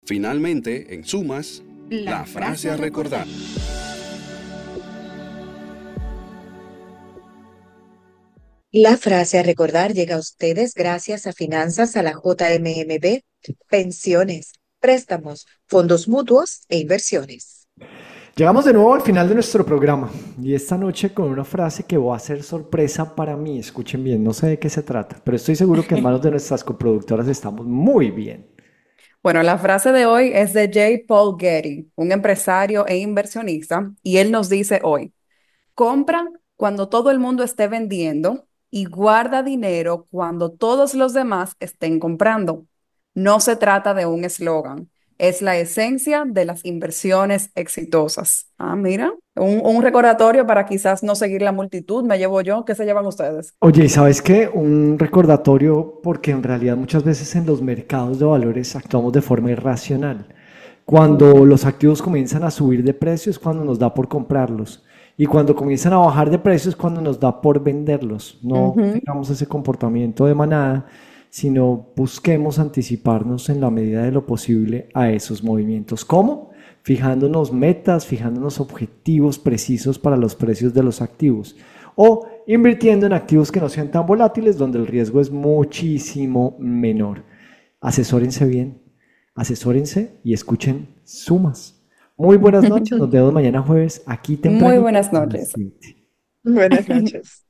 Finalmente, en sumas, la frase a recordar. La frase a recordar llega a ustedes gracias a Finanzas a la JMMB, pensiones, préstamos, fondos mutuos e inversiones. Llegamos de nuevo al final de nuestro programa y esta noche con una frase que va a ser sorpresa para mí. Escuchen bien, no sé de qué se trata, pero estoy seguro que en manos de nuestras coproductoras estamos muy bien. Bueno, la frase de hoy es de J. Paul Getty, un empresario e inversionista, y él nos dice hoy, compra cuando todo el mundo esté vendiendo y guarda dinero cuando todos los demás estén comprando. No se trata de un eslogan, es la esencia de las inversiones exitosas. Ah, mira, un recordatorio para quizás no seguir la multitud, me llevo yo, ¿qué se llevan ustedes? Oye, ¿y sabes qué? Un recordatorio porque en realidad muchas veces en los mercados de valores actuamos de forma irracional. Cuando los activos comienzan a subir de precio es cuando nos da por comprarlos. Y cuando comienzan a bajar de precio es cuando nos da por venderlos. No Ujú. tengamos ese comportamiento de manada, sino busquemos anticiparnos en la medida de lo posible a esos movimientos. ¿Cómo? Fijándonos metas, fijándonos objetivos precisos para los precios de los activos. O invirtiendo en activos que no sean tan volátiles, donde el riesgo es muchísimo menor. Asesórense bien, asesórense y escuchen sumas. Muy buenas noches, nos vemos mañana jueves aquí Muy tempranito buenas a las noches. 7. Buenas noches.